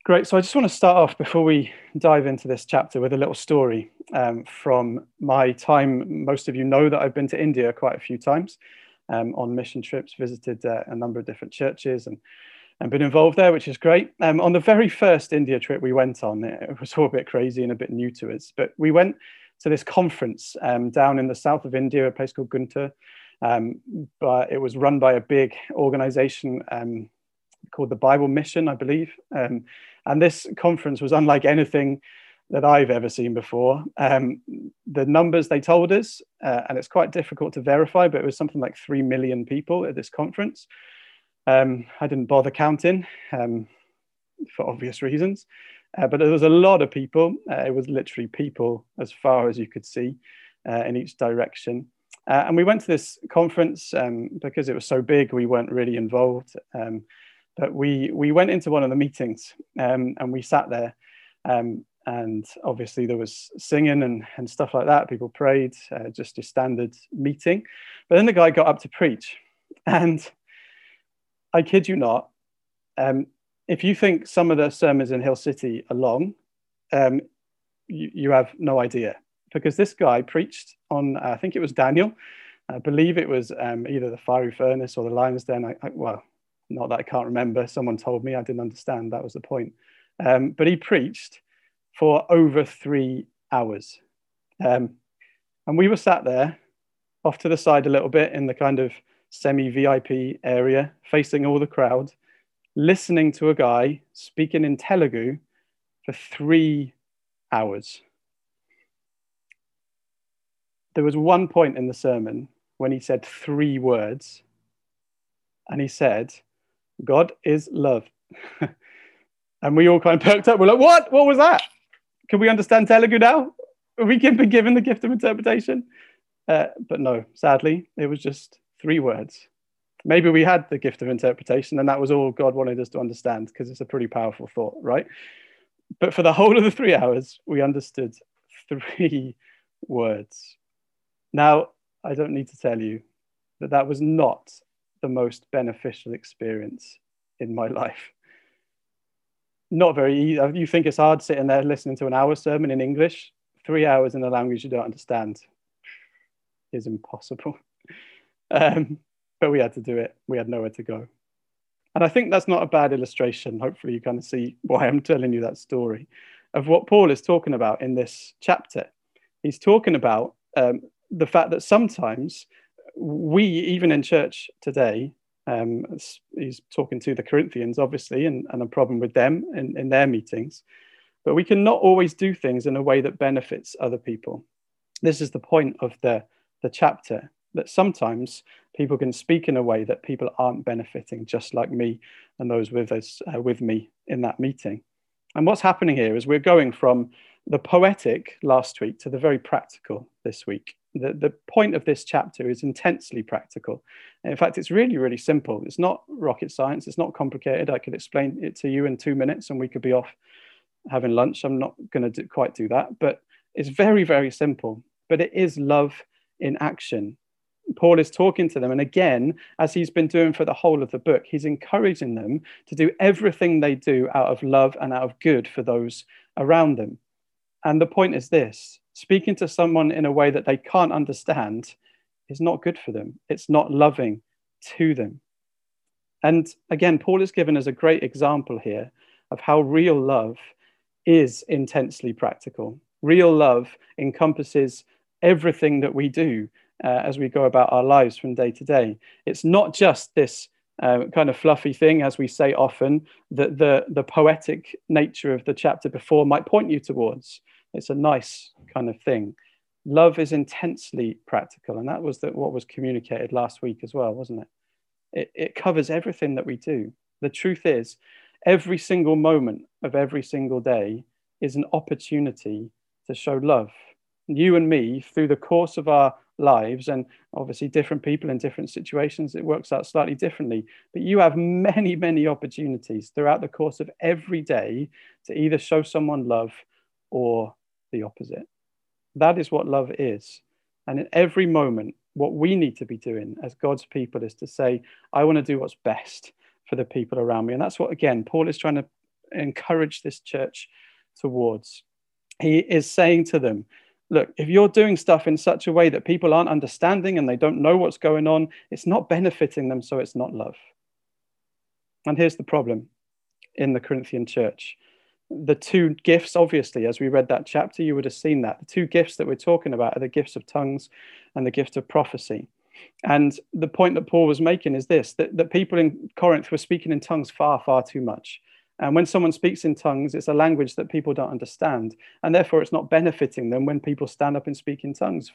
Great. So I just want to start off before we dive into this chapter with a little story from my time. Most of you know that I've been to India quite a few times on mission trips, visited a number of different churches and been involved there, which is great. On the very first India trip we went on, it was all a bit crazy and a bit new to us, but we went to this conference down in the south of India, a place called Guntur. But it was run by a big organization called the Bible Mission, I believe. And this conference was unlike anything that I've ever seen before. The numbers they told us, and it's quite difficult to verify, but it was something like 3 million people at this conference. I didn't bother counting for obvious reasons, but there was a lot of people. It was literally people as far as you could see in each direction. And we went to this conference because it was so big, we weren't really involved. But we went into one of the meetings and we sat there and obviously there was singing and stuff like that. People prayed, just a standard meeting. But then the guy got up to preach, and I kid you not, if you think some of the sermons in Hill City are long, you have no idea, because this guy preached on, I think it was Daniel. I believe it was either the fiery furnace or the lion's den. Well, not that I can't remember. Someone told me, I didn't understand. That was the point. But he preached for over 3 hours. And we were sat there off to the side a little bit in the kind of semi-VIP area, facing all the crowd, listening to a guy speaking in Telugu for 3 hours. There was one point in the sermon when he said 3 words, and he said, "God is love." And we all kind of perked up. We're like, what? What was that? Can we understand Telugu now? Have we been given the gift of interpretation? But no, sadly, it was just 3 words. Maybe we had the gift of interpretation and that was all God wanted us to understand, because it's a pretty powerful thought, right? But for the whole of the 3 hours, we understood 3 words. Now, I don't need to tell you that that was not the most beneficial experience in my life. Not very easy. You think it's hard sitting there listening to an hour sermon in English? 3 hours in a language you don't understand is impossible. But we had to do it. We had nowhere to go. And I think that's not a bad illustration. Hopefully you kind of see why I'm telling you that story of what Paul is talking about in this chapter. He's talking about the fact that sometimes we, even in church today, he's talking to the Corinthians, obviously, and a problem with them in their meetings, but we cannot always do things in a way that benefits other people. This is the point of the chapter, that sometimes people can speak in a way that people aren't benefiting, just like me and those with me in that meeting. And what's happening here is we're going from the poetic last week to the very practical this week. The point of this chapter is intensely practical. In fact, it's really, really simple. It's not rocket science. It's not complicated. I could explain it to you in 2 minutes and we could be off having lunch. I'm not going to quite do that, but it's very, very simple. But it is love in action. Paul is talking to them. And again, as he's been doing for the whole of the book, he's encouraging them to do everything they do out of love and out of good for those around them. And the point is this: speaking to someone in a way that they can't understand is not good for them. It's not loving to them. And again, Paul has given us a great example here of how real love is intensely practical. Real love encompasses everything that we do as we go about our lives from day to day. It's not just this kind of fluffy thing, as we say often, that the poetic nature of the chapter before might point you towards. It's a nice kind of thing. Love is intensely practical, and that was what was communicated last week as well, wasn't it? It covers everything that we do. The truth is, every single moment of every single day is an opportunity to show love. You and me, through the course of our lives, and obviously different people in different situations, it works out slightly differently, but you have many, many opportunities throughout the course of every day to either show someone love or the opposite. That is what love is. And in every moment, what we need to be doing as God's people is to say, I want to do what's best for the people around me. And that's what, again, Paul is trying to encourage this church towards. He is saying to them, look, if you're doing stuff in such a way that people aren't understanding and they don't know what's going on, it's not benefiting them, so it's not love. And here's the problem in the Corinthian church. The two gifts, obviously, as we read that chapter, you would have seen that. The two gifts that we're talking about are the gifts of tongues and the gift of prophecy. And the point that Paul was making is this, that people in Corinth were speaking in tongues far, far too much. And when someone speaks in tongues, it's a language that people don't understand. And therefore, it's not benefiting them when people stand up and speak in tongues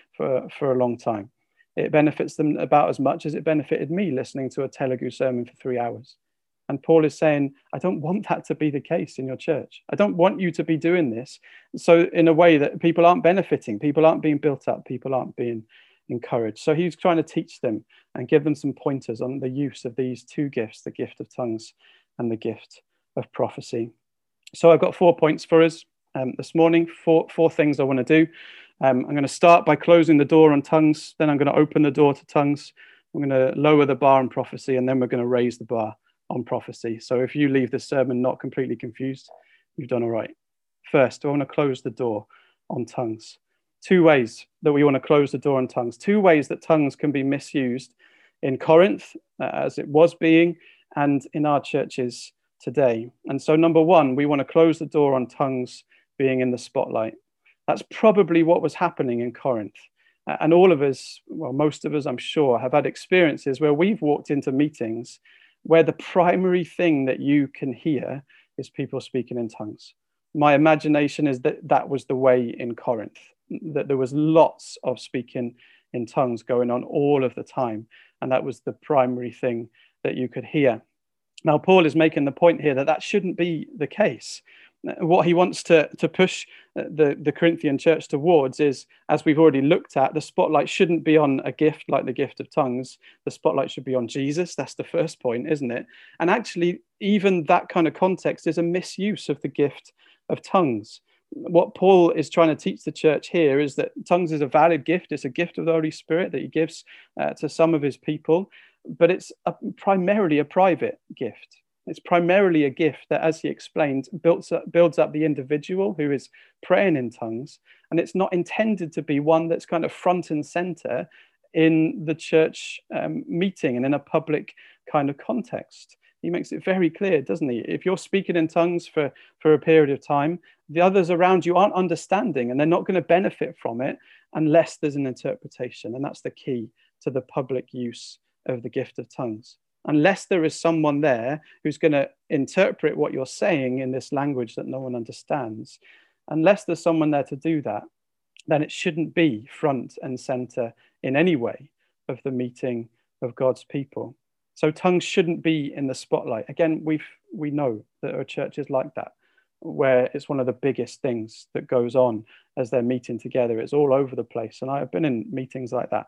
for a long time. It benefits them about as much as it benefited me listening to a Telugu sermon for 3 hours. And Paul is saying, I don't want that to be the case in your church. I don't want you to be doing this. So in a way that people aren't benefiting, people aren't being built up, people aren't being encouraged. So he's trying to teach them and give them some pointers on the use of these two gifts, the gift of tongues and the gift of prophecy. So I've got 4 points for us this morning, four things I want to do. I'm going to start by closing the door on tongues. Then I'm going to open the door to tongues. I'm going to lower the bar on prophecy, and then we're going to raise the bar on prophecy. So if you leave this sermon not completely confused, you've done all right. First, I want to close the door on tongues. 2 ways that we want to close the door on tongues. 2 ways that tongues can be misused in Corinth, as it was being, and in our churches today. And so number 1, we want to close the door on tongues being in the spotlight. That's probably what was happening in Corinth. And all of us, well, most of us, I'm sure, have had experiences where we've walked into meetings where the primary thing that you can hear is people speaking in tongues. My imagination is that that was the way in Corinth, that there was lots of speaking in tongues going on all of the time. And that was the primary thing that you could hear. Now, Paul is making the point here that that shouldn't be the case. What he wants to push the Corinthian church towards is, as we've already looked at, the spotlight shouldn't be on a gift like the gift of tongues. The spotlight should be on Jesus. That's the first point, isn't it? And actually, even that kind of context is a misuse of the gift of tongues. What Paul is trying to teach the church here is that tongues is a valid gift. It's a gift of the Holy Spirit that he gives to some of his people, but it's primarily a private gift. It's primarily a gift that, as he explained, builds up the individual who is praying in tongues. And it's not intended to be one that's kind of front and center in the church meeting and in a public kind of context. He makes it very clear, doesn't he? If you're speaking in tongues for a period of time, the others around you aren't understanding and they're not going to benefit from it unless there's an interpretation. And that's the key to the public use of the gift of tongues. Unless there is someone there who's going to interpret what you're saying in this language that no one understands, unless there's someone there to do that, then it shouldn't be front and center in any way of the meeting of God's people. So tongues shouldn't be in the spotlight. Again, we know that there are churches like that, where it's one of the biggest things that goes on as they're meeting together. It's all over the place. And I've been in meetings like that,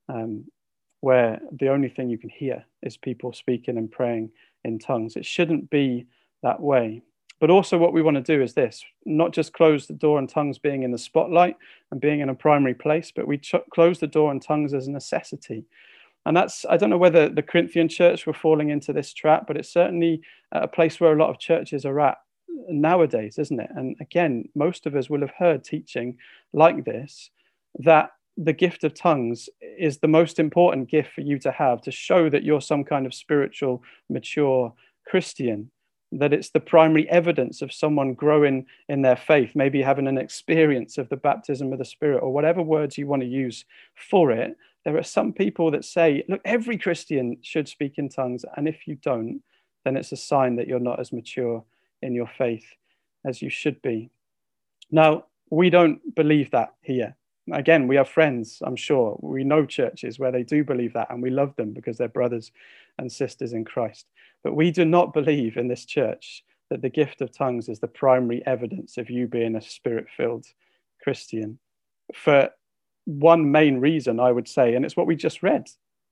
where the only thing you can hear is people speaking and praying in tongues. It shouldn't be that way. But also what we want to do is this, not just close the door on tongues being in the spotlight and being in a primary place, but we close the door on tongues as a necessity. And that's, I don't know whether the Corinthian church were falling into this trap, but it's certainly a place where a lot of churches are at nowadays, isn't it? And again, most of us will have heard teaching like this, that the gift of tongues is the most important gift for you to have to show that you're some kind of spiritual, mature Christian, that it's the primary evidence of someone growing in their faith, maybe having an experience of the baptism of the Spirit, or whatever words you want to use for it. There are some people that say, look, every Christian should speak in tongues. And if you don't, then it's a sign that you're not as mature in your faith as you should be. Now, we don't believe that here. Again, we have friends, I'm sure. We know churches where they do believe that, and we love them because they're brothers and sisters in Christ. But we do not believe in this church that the gift of tongues is the primary evidence of you being a spirit-filled Christian. For one main reason, I would say, and it's what we just read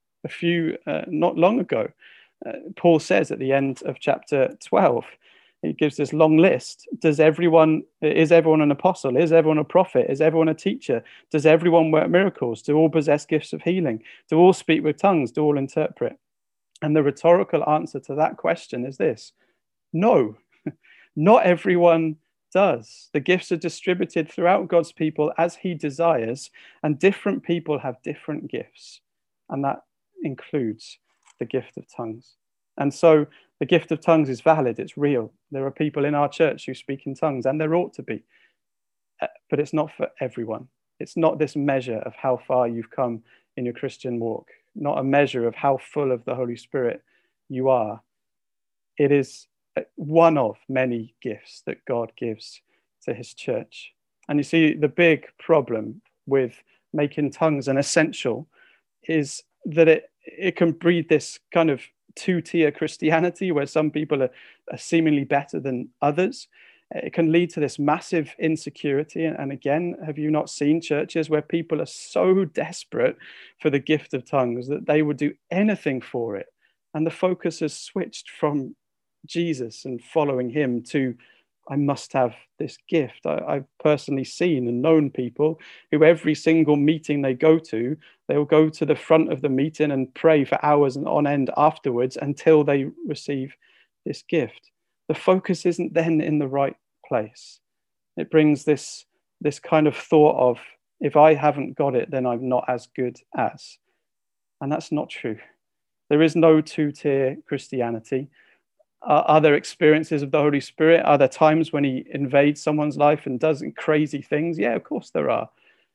not long ago. Paul says at the end of chapter 12, he gives this long list. Is everyone an apostle? Is everyone a prophet? Is everyone a teacher? Does everyone work miracles? Do all possess gifts of healing? Do all speak with tongues? Do all interpret? And the rhetorical answer to that question is this: no. Not everyone does. The gifts are distributed throughout God's people as he desires, and different people have different gifts. And that includes the gift of tongues. And so the gift of tongues is valid, it's real. There are people in our church who speak in tongues, and there ought to be. But it's not for everyone. It's not this measure of how far you've come in your Christian walk, not a measure of how full of the Holy Spirit you are. It is one of many gifts that God gives to his church. And you see, the big problem with making tongues an essential is that it can breed this kind of two-tier Christianity where some people are seemingly better than others. It can lead to this massive insecurity. And again, have you not seen churches where people are so desperate for the gift of tongues that they would do anything for it? And the focus has switched from Jesus and following him to, I must have this gift. I've personally seen and known people who every single meeting they go to, they'll go to the front of the meeting and pray for hours and on end afterwards until they receive this gift. The focus isn't then in the right place. It brings this kind of thought of, if I haven't got it, then I'm not as good as. And that's not true. There is no two-tier Christianity. Are there experiences of the Holy Spirit? Are there times when he invades someone's life and does crazy things? Yeah, of course there are.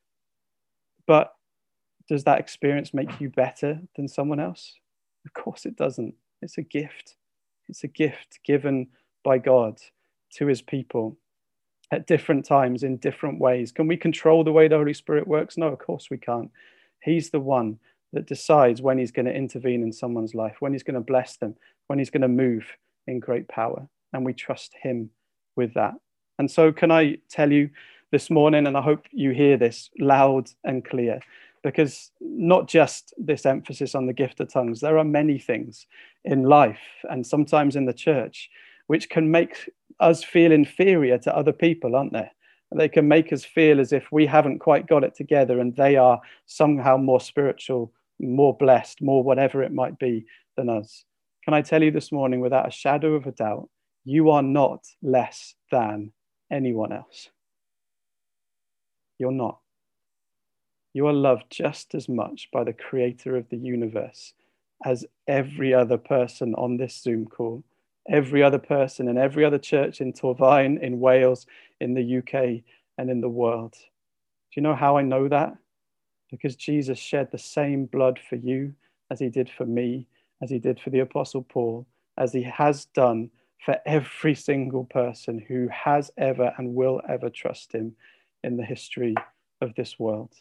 But does that experience make you better than someone else? Of course it doesn't. It's a gift. It's a gift given by God to his people at different times in different ways. Can we control the way the Holy Spirit works? No, of course we can't. He's the one that decides when he's going to intervene in someone's life, when he's going to bless them, when he's going to move in great power. And we trust him with that. And so can I tell you this morning, and I hope you hear this loud and clear, because not just this emphasis on the gift of tongues, there are many things in life and sometimes in the church which can make us feel inferior to other people, aren't there? They can make us feel as if we haven't quite got it together and they are somehow more spiritual, more blessed, more whatever it might be than us. Can I tell you this morning, without a shadow of a doubt, you are not less than anyone else. You're not. You are loved just as much by the creator of the universe as every other person on this Zoom call, every other person in every other church in Torvine, in Wales, in the UK, and in the world. Do you know how I know that? Because Jesus shed the same blood for you as he did for me, as he did for the Apostle Paul, as he has done for every single person who has ever and will ever trust him in the history of this world.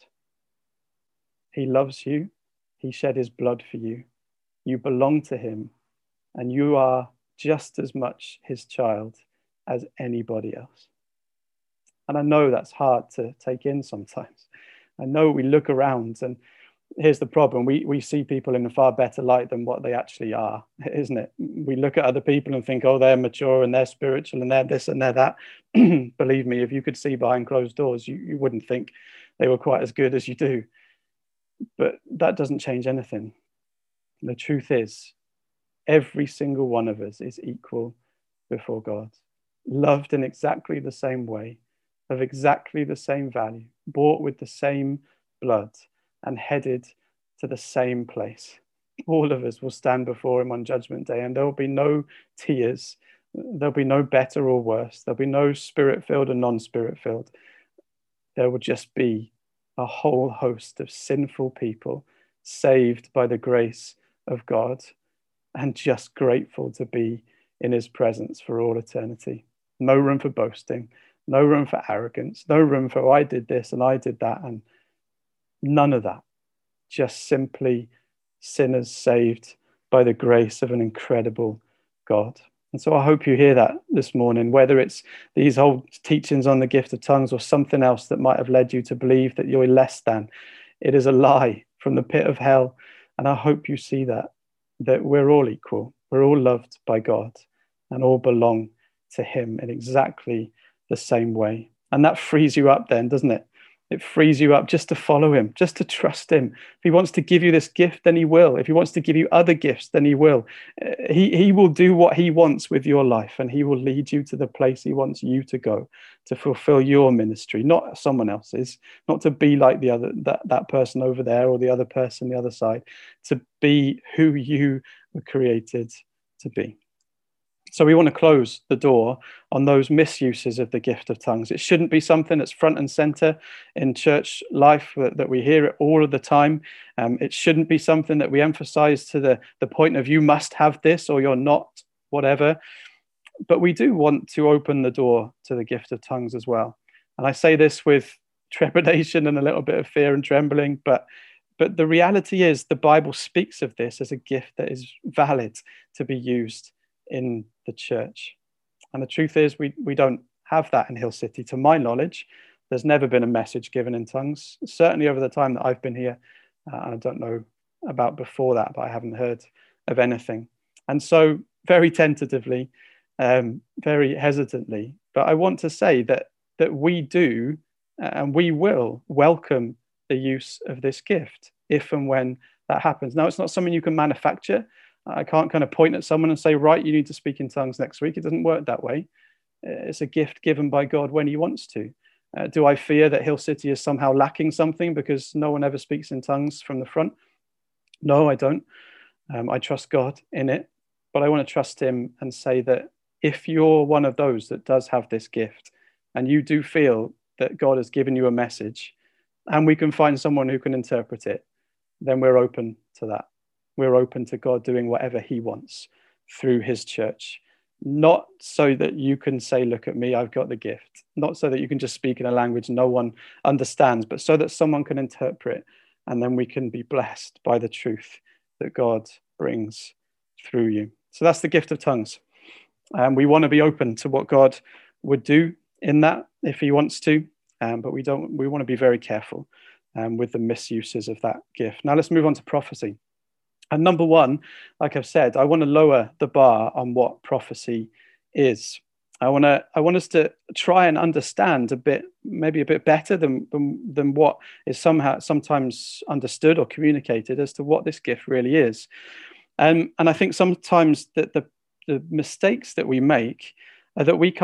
He loves you. He shed his blood for you. You belong to him, and you are just as much his child as anybody else. And I know that's hard to take in sometimes. I know we look around, and here's the problem. We see people in a far better light than what they actually are, isn't it? We look at other people and think, oh, they're mature and they're spiritual and they're this and they're that. Believe me, if you could see behind closed doors, you wouldn't think they were quite as good as you do. But that doesn't change anything. The truth is, every single one of us is equal before God, loved in exactly the same way, of exactly the same value, bought with the same blood, and headed to the same place. All of us will stand before him on Judgment Day, and there will be no tiers. There'll be no better or worse. There'll be no spirit-filled and non-spirit-filled. There will just be a whole host of sinful people saved by the grace of God and just grateful to be in his presence for all eternity. No room for boasting, no room for arrogance, no room for, oh, I did this and I did that, and none of that. Just simply sinners saved by the grace of an incredible God. And so I hope you hear that this morning, whether it's these whole teachings on the gift of tongues or something else that might have led you to believe that you're less than. It is a lie from the pit of hell. And I hope you see that we're all equal. We're all loved by God and all belong to him in exactly the same way. And that frees you up then, doesn't it? It frees you up just to follow him, just to trust him. If he wants to give you this gift, then he will. If he wants to give you other gifts, then he will. He will do what he wants with your life, and he will lead you to the place he wants you to go to fulfill your ministry, not someone else's, not to be like the other, that person over there or the other person the other side, to be who you were created to be. So we want to close the door on those misuses of the gift of tongues. It shouldn't be something that's front and center in church life, that we hear it all of the time. It shouldn't be something that we emphasize to the point of you must have this or you're not, whatever. But we do want to open the door to the gift of tongues as well. And I say this with trepidation and a little bit of fear and trembling, but the reality is the Bible speaks of this as a gift that is valid to be used in the church. And the truth is we don't have that in Hill City. To my knowledge, there's never been a message given in tongues, certainly over the time that I've been here. I don't know about before that, but I haven't heard of anything. And so very tentatively, very hesitantly, but I want to say that we do and we will welcome the use of this gift if and when that happens. Now, it's not something you can manufacture. I can't kind of point at someone and say, right, you need to speak in tongues next week. It doesn't work that way. It's a gift given by God when he wants to. Do I fear that Hill City is somehow lacking something because no one ever speaks in tongues from the front? No, I don't. I trust God in it, but I want to trust him and say that if you're one of those that does have this gift and you do feel that God has given you a message and we can find someone who can interpret it, then we're open to that. We're open to God doing whatever he wants through his church. Not so that you can say, look at me, I've got the gift. Not so that you can just speak in a language no one understands, but so that someone can interpret, and then we can be blessed by the truth that God brings through you. So that's the gift of tongues. And we want to be open to what God would do in that if he wants to, but we want to be very careful with the misuses of that gift. Now let's move on to prophecy. And number one, like I've said, I want to lower the bar on what prophecy is. I want us to try and understand maybe a bit better than what is sometimes understood or communicated as to what this gift really is. And I think sometimes that the mistakes that we make are that we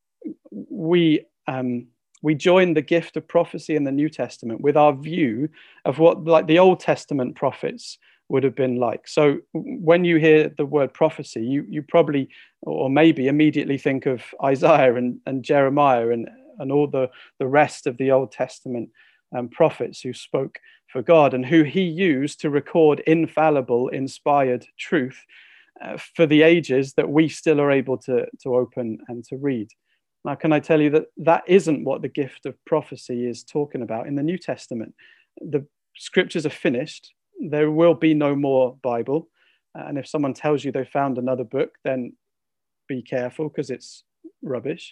join the gift of prophecy in the New Testament with our view of what like the Old Testament prophets would have been like. So when you hear the word prophecy, you probably or maybe immediately think of Isaiah and Jeremiah and all the rest of the Old Testament prophets who spoke for God and who he used to record infallible, inspired truth for the ages that we still are able to open and to read. Now, can I tell you that isn't what the gift of prophecy is talking about in the New Testament? The scriptures are finished. There will be no more Bible. And if someone tells you they found another book, then be careful because it's rubbish.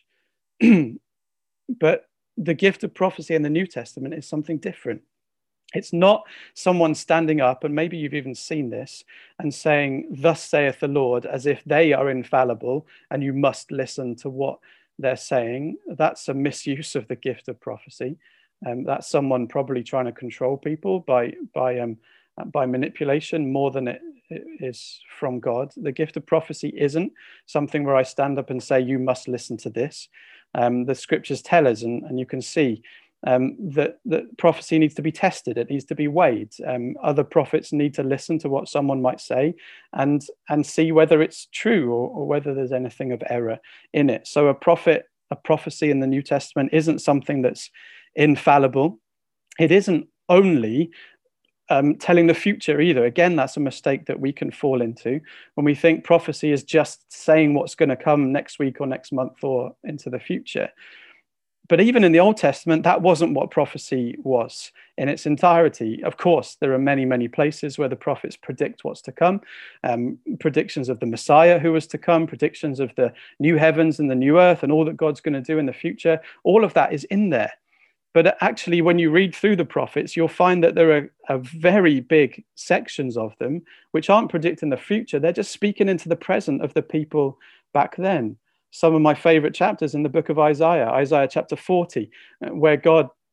But the gift of prophecy in the New Testament is something different. It's not someone standing up, and maybe you've even seen this, and saying, thus saith the Lord, as if they are infallible and you must listen to what they're saying. That's a misuse of the gift of prophecy. That's someone probably trying to control people by manipulation more than it is from God. The gift of prophecy isn't something where I stand up and say, you must listen to this. The scriptures tell us, and you can see that prophecy needs to be tested. It needs to be weighed. Other prophets need to listen to what someone might say and see whether it's true or whether there's anything of error in it. So a prophecy in the New Testament isn't something that's infallible. It isn't only telling the future either. Again, that's a mistake that we can fall into when we think prophecy is just saying what's going to come next week or next month or into the future. But even in the Old Testament, that wasn't what prophecy was in its entirety. Of course, there are many, many places where the prophets predict what's to come, predictions of the Messiah who was to come, predictions of the new heavens and the new earth and all that God's going to do in the future. All of that is in there. But actually, when you read through the prophets, you'll find that there are very big sections of them which aren't predicting the future. They're just speaking into the present of the people back then. Some of my favorite chapters in the book of Isaiah chapter 40, where God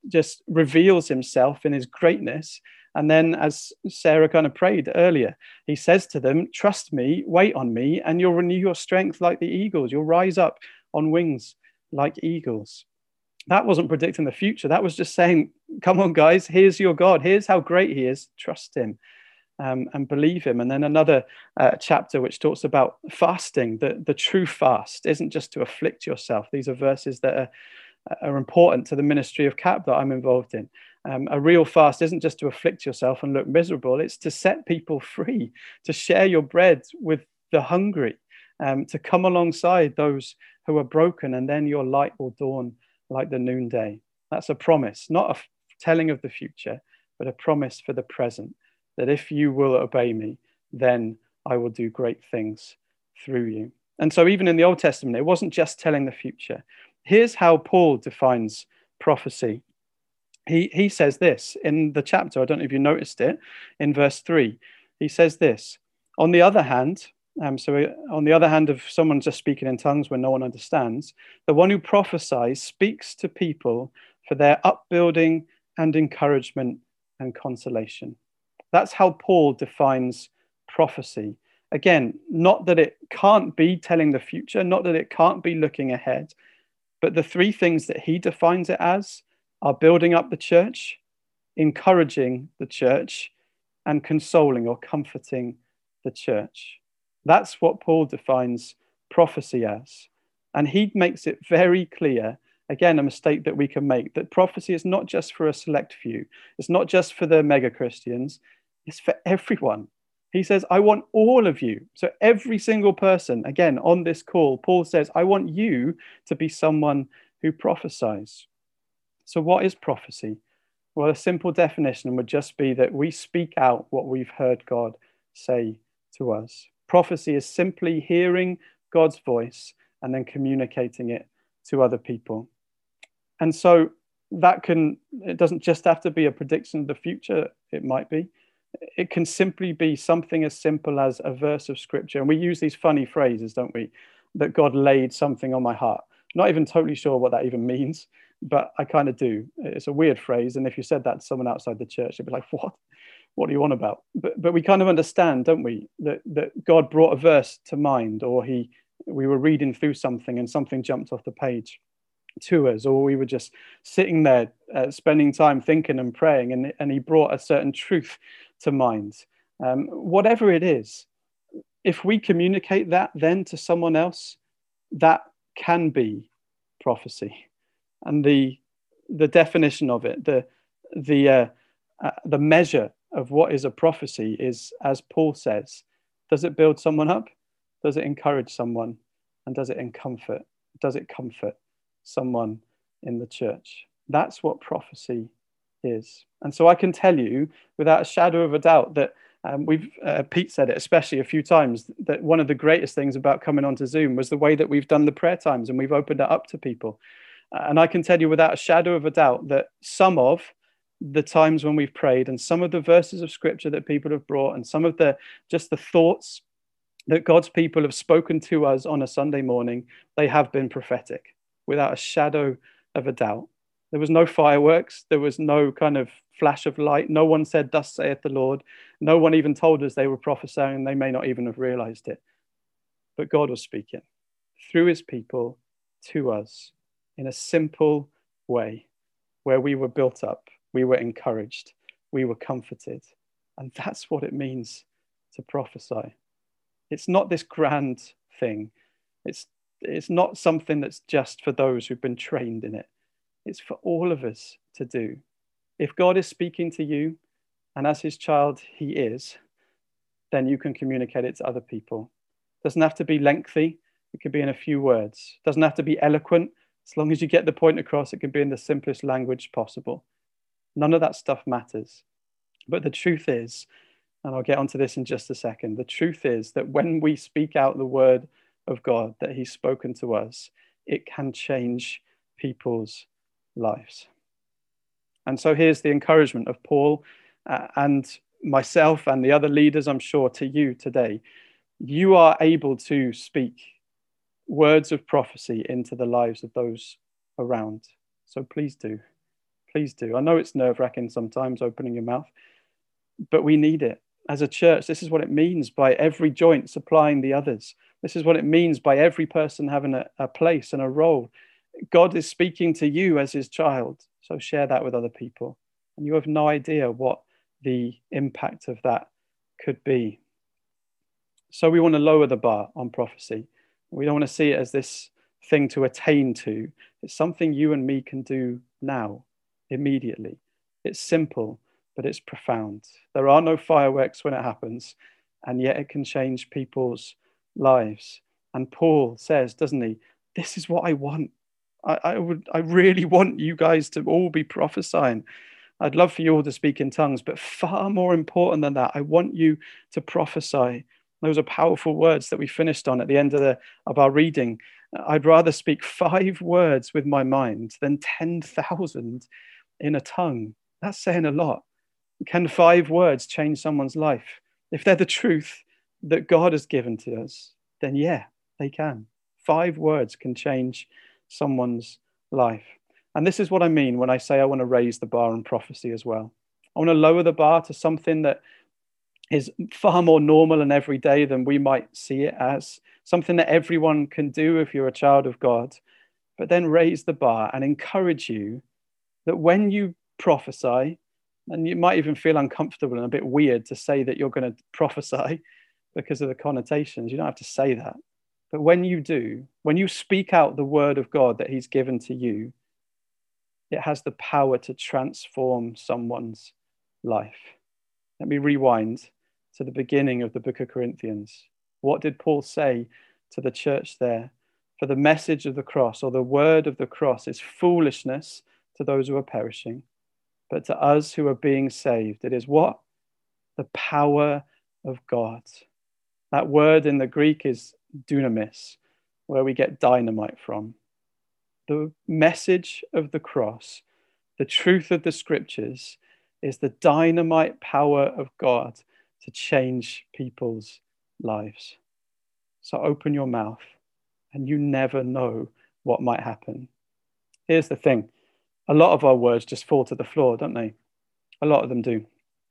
just reveals himself in his greatness. And then, as Sarah kind of prayed earlier, he says to them, trust me, wait on me, and you'll renew your strength like the eagles. You'll rise up on wings like eagles. That wasn't predicting the future. That was just saying, come on, guys, here's your God. Here's how great he is. Trust him and believe him. And then another chapter which talks about fasting. The true fast isn't just to afflict yourself. These are verses that are important to the ministry of CAP that I'm involved in. A real fast isn't just to afflict yourself and look miserable. It's to set people free, to share your bread with the hungry, to come alongside those who are broken, and then your light will dawn like the noonday. That's a promise, not a telling of the future, but a promise for the present, that if you will obey me, then I will do great things through you. And so even in the Old Testament, it wasn't just telling the future. Here's how Paul defines prophecy. He says this in the chapter. I don't know if you noticed it in verse 3. He says this, on the other hand, on the other hand of someone just speaking in tongues when no one understands, the one who prophesies speaks to people for their upbuilding and encouragement and consolation. That's how Paul defines prophecy. Again, not that it can't be telling the future, not that it can't be looking ahead, but the three things that he defines it as are building up the church, encouraging the church, and consoling or comforting the church. That's what Paul defines prophecy as. And he makes it very clear, again, a mistake that we can make, that prophecy is not just for a select few. It's not just for the mega Christians. It's for everyone. He says, I want all of you. So every single person, again, on this call, Paul says, I want you to be someone who prophesies. So what is prophecy? Well, a simple definition would just be that we speak out what we've heard God say to us. Prophecy is simply hearing God's voice and then communicating it to other people. And so it doesn't just have to be a prediction of the future. It might be. It can simply be something as simple as a verse of scripture. And we use these funny phrases, don't we? That God laid something on my heart. Not even totally sure what that even means, but I kind of do. It's a weird phrase. And if you said that to someone outside the church, they'd be like, what? What are you on about? But we kind of understand, don't we, that God brought a verse to mind, or we were reading through something and something jumped off the page to us, or we were just sitting there spending time thinking and praying, and he brought a certain truth to mind. Whatever it is, if we communicate that then to someone else, that can be prophecy. And the definition of it, the measure of what is a prophecy is, as Paul says, does it build someone up? Does it encourage someone? And does it comfort someone in the church? That's what prophecy is. And so I can tell you without a shadow of a doubt that Pete said it especially a few times, that one of the greatest things about coming onto Zoom was the way that we've done the prayer times and we've opened it up to people. And I can tell you without a shadow of a doubt that some of the times when we've prayed and some of the verses of scripture that people have brought and some of the thoughts that God's people have spoken to us on a Sunday morning, they have been prophetic without a shadow of a doubt. There was no fireworks. There was no kind of flash of light. No one said, thus saith the Lord. No one even told us they were prophesying, and they may not even have realized it. But God was speaking through his people to us in a simple way where we were built up, we were encouraged, we were comforted. And that's what it means to prophesy. It's not this grand thing. It's not something that's just for those who've been trained in it. It's for all of us to do. If God is speaking to you, and as his child he is, then you can communicate it to other people. It doesn't have to be lengthy. It could be in a few words. It doesn't have to be eloquent. As long as you get the point across, it can be in the simplest language possible. None of that stuff matters. But the truth is, and I'll get onto this in just a second, the truth is that when we speak out the word of God that he's spoken to us, it can change people's lives. And so here's the encouragement of Paul and myself and the other leaders, I'm sure, to you today. You are able to speak words of prophecy into the lives of those around. So please do. Please do. I know it's nerve-wracking sometimes opening your mouth, but we need it. As a church, this is what it means by every joint supplying the others. This is what it means by every person having a place and a role. God is speaking to you as his child, so share that with other people. And you have no idea what the impact of that could be. So we want to lower the bar on prophecy. We don't want to see it as this thing to attain to. It's something you and me can do now, immediately. It's simple, but it's profound. There are no fireworks when it happens, and yet it can change people's lives. And Paul says, doesn't he, this is what I want. I really want you guys to all be prophesying. I'd love for you all to speak in tongues, but far more important than that, I want you to prophesy. Those are powerful words that we finished on at the end of our reading. I'd rather speak 5 words with my mind than 10,000 in a tongue. That's saying a lot. Can 5 words change someone's life? If they're the truth that God has given to us, then yeah, they can. 5 words can change someone's life. And this is what I mean when I say I want to raise the bar on prophecy as well. I want to lower the bar to something that is far more normal and everyday than we might see it as, something that everyone can do if you're a child of God, but then raise the bar and encourage you that when you prophesy, and you might even feel uncomfortable and a bit weird to say that you're going to prophesy because of the connotations, you don't have to say that. But when you do, when you speak out the word of God that he's given to you, it has the power to transform someone's life. Let me rewind to the beginning of the book of Corinthians. What did Paul say to the church there? For the message of the cross, or the word of the cross, is foolishness to those who are perishing, but to us who are being saved, it is what? The power of God. That word in the Greek is dunamis, where we get dynamite from. The message of the cross, the truth of the scriptures, is the dynamite power of God to change people's lives. So open your mouth, and you never know what might happen. Here's the thing. A lot of our words just fall to the floor, don't they? A lot of them do.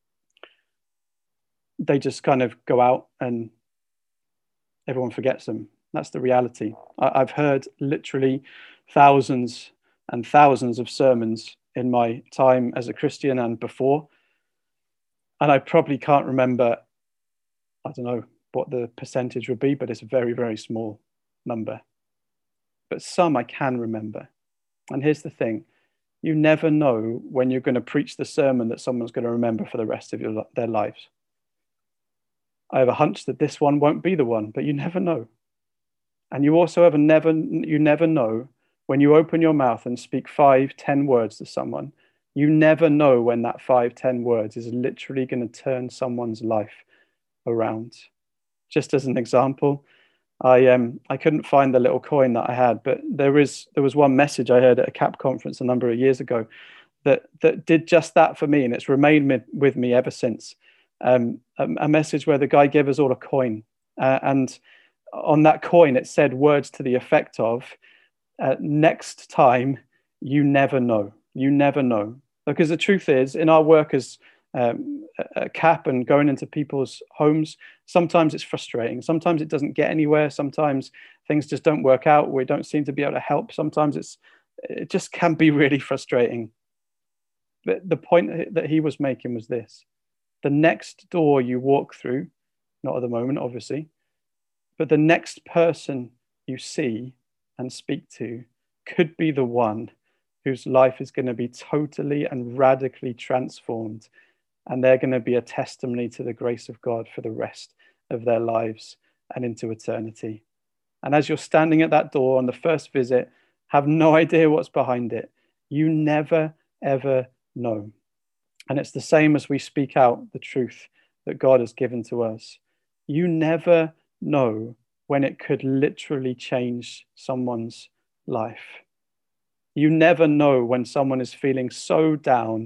They just kind of go out and everyone forgets them. That's the reality. I've heard literally thousands and thousands of sermons in my time as a Christian and before. And I probably can't remember, I don't know what the percentage would be, but it's a very, very small number. But some I can remember. And here's the thing. You never know when you're going to preach the sermon that someone's going to remember for the rest of their lives. I have a hunch that this one won't be the one, but you never know. And you also you never know when you open your mouth and speak 5-10 words to someone, you never know when that 5-10 words is literally going to turn someone's life around. Just as an example, I couldn't find the little coin that I had, but there was one message I heard at a CAP conference a number of years ago that did just that for me, and it's remained with me ever since. A message where the guy gave us all a coin, and on that coin it said words to the effect of, next time, you never know. You never know. Because the truth is, in our work as a CAP and going into people's homes, sometimes it's frustrating. Sometimes it doesn't get anywhere. Sometimes things just don't work out. We don't seem to be able to help. Sometimes it just can be really frustrating. But the point that he was making was this. The next door you walk through, not at the moment, obviously, but the next person you see and speak to could be the one whose life is going to be totally and radically transformed. And they're going to be a testimony to the grace of God for the rest of their lives and into eternity. And as you're standing at that door on the first visit, have no idea what's behind it. You never, ever know. And it's the same as we speak out the truth that God has given to us. You never know when it could literally change someone's life. You never know when someone is feeling so down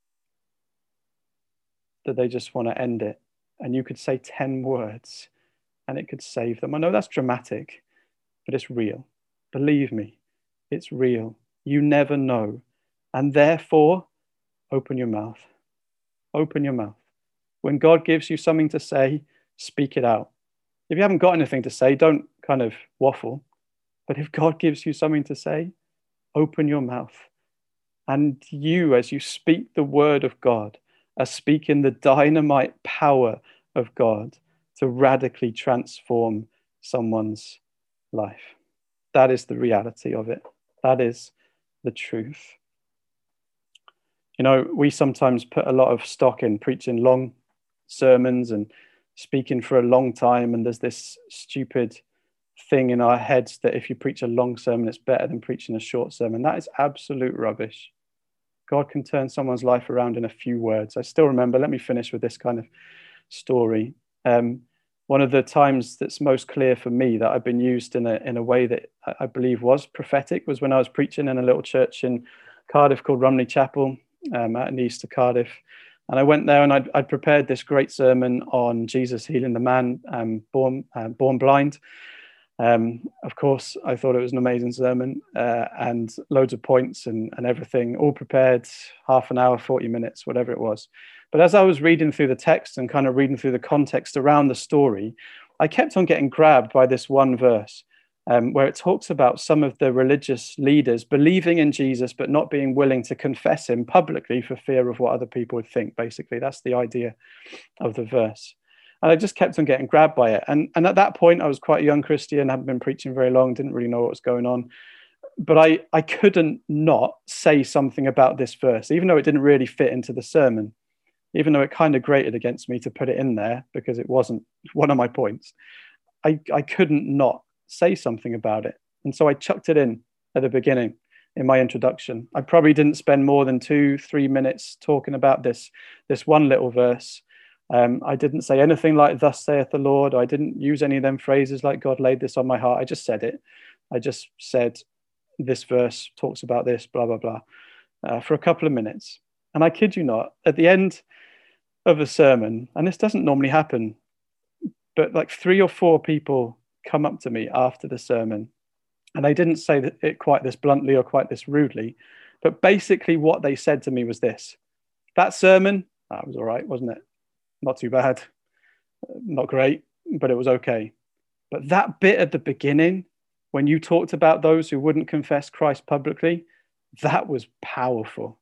that they just want to end it. And you could say 10 words and it could save them. I know that's dramatic, but it's real. Believe me, it's real. You never know. And therefore, open your mouth. Open your mouth. When God gives you something to say, speak it out. If you haven't got anything to say, don't kind of waffle. But if God gives you something to say, open your mouth. And you, as you speak the word of God, are speaking the dynamite power of God to radically transform someone's life. That is the reality of it. That is the truth. You know, we sometimes put a lot of stock in preaching long sermons and speaking for a long time. And there's this stupid thing in our heads that if you preach a long sermon, it's better than preaching a short sermon. That is absolute rubbish. God can turn someone's life around in a few words. I still remember, let me finish with this kind of story. One of the times that's most clear for me that I've been used in a way that I believe was prophetic was when I was preaching in a little church in Cardiff called Rumley Chapel, out in the east of Cardiff. And I went there and I'd prepared this great sermon on Jesus healing the man born blind. Of course, I thought it was an amazing sermon and loads of points and everything, all prepared, half an hour, 40 minutes, whatever it was. But as I was reading through the text and kind of reading through the context around the story, I kept on getting grabbed by this one verse where it talks about some of the religious leaders believing in Jesus, but not being willing to confess him publicly for fear of what other people would think. Basically, that's the idea of the verse. And I just kept on getting grabbed by it. And at that point, I was quite a young Christian, hadn't been preaching very long, didn't really know what was going on. But I couldn't not say something about this verse, even though it didn't really fit into the sermon, even though it kind of grated against me to put it in there because it wasn't one of my points. I couldn't not say something about it. And so I chucked it in at the beginning in my introduction. I probably didn't spend more than 2-3 minutes talking about this one little verse. I didn't say anything like "thus saith the Lord." I didn't use any of them phrases like "God laid this on my heart." I just said it. I just said, this verse talks about this, blah, blah, blah, for a couple of minutes. And I kid you not, at the end of the sermon, and this doesn't normally happen, but like 3 or 4 people come up to me after the sermon. And they didn't say it quite this bluntly or quite this rudely. But basically what they said to me was this: that sermon, that was all right, wasn't it? Not too bad, not great, but it was okay. But that bit at the beginning, when you talked about those who wouldn't confess Christ publicly, that was powerful.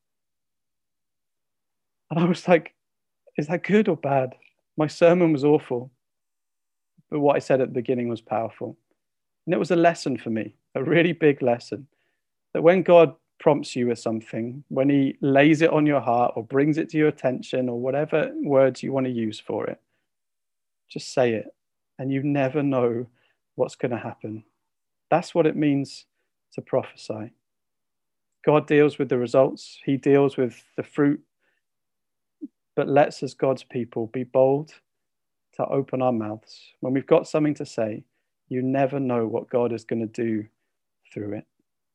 And I was like, is that good or bad? My sermon was awful, but what I said at the beginning was powerful. And it was a lesson for me, a really big lesson, that when God prompts you with something, when he lays it on your heart or brings it to your attention or whatever words you want to use for it, just say it, and you never know what's going to happen. That's what it means to prophesy. God deals with the results. He deals with the fruit, but let's, as God's people, be bold to open our mouths. When we've got something to say, you never know what God is going to do through it.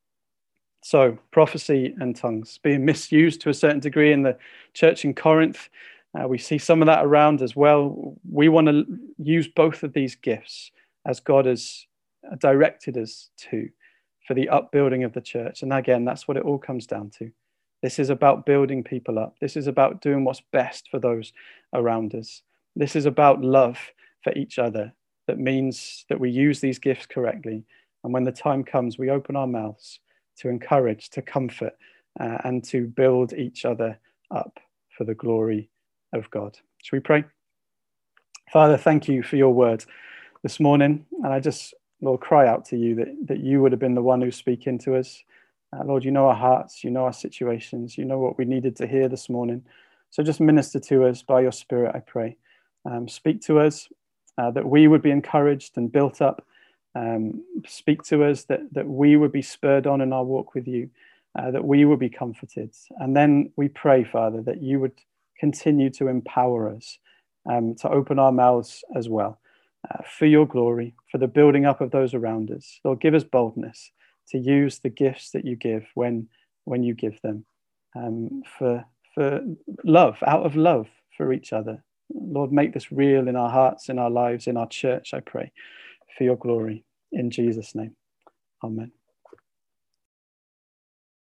So, prophecy and tongues being misused to a certain degree in the church in Corinth. We see some of that around as well. We want to use both of these gifts as God has directed us to for the upbuilding of the church. And again, that's what it all comes down to. This is about building people up. This is about doing what's best for those around us. This is about love for each other. That means that we use these gifts correctly. And when the time comes, we open our mouths to encourage, to comfort, and to build each other up for the glory of God. Shall we pray? Father, thank you for your word this morning. And I just, Lord, cry out to you that you would have been the one who's speaking to us. Lord, you know our hearts, you know our situations, you know what we needed to hear this morning. So just minister to us by your Spirit, I pray. Speak to us that we would be encouraged and built up. Speak to us that we would be spurred on in our walk with you, that we would be comforted. And then we pray, Father, that you would continue to empower us to open our mouths as well for your glory, for the building up of those around us. Lord, give us boldness to use the gifts that you give when you give them for love, out of love for each other. Lord, make this real in our hearts, in our lives, in our church, I pray, for your glory. In Jesus' name, amen.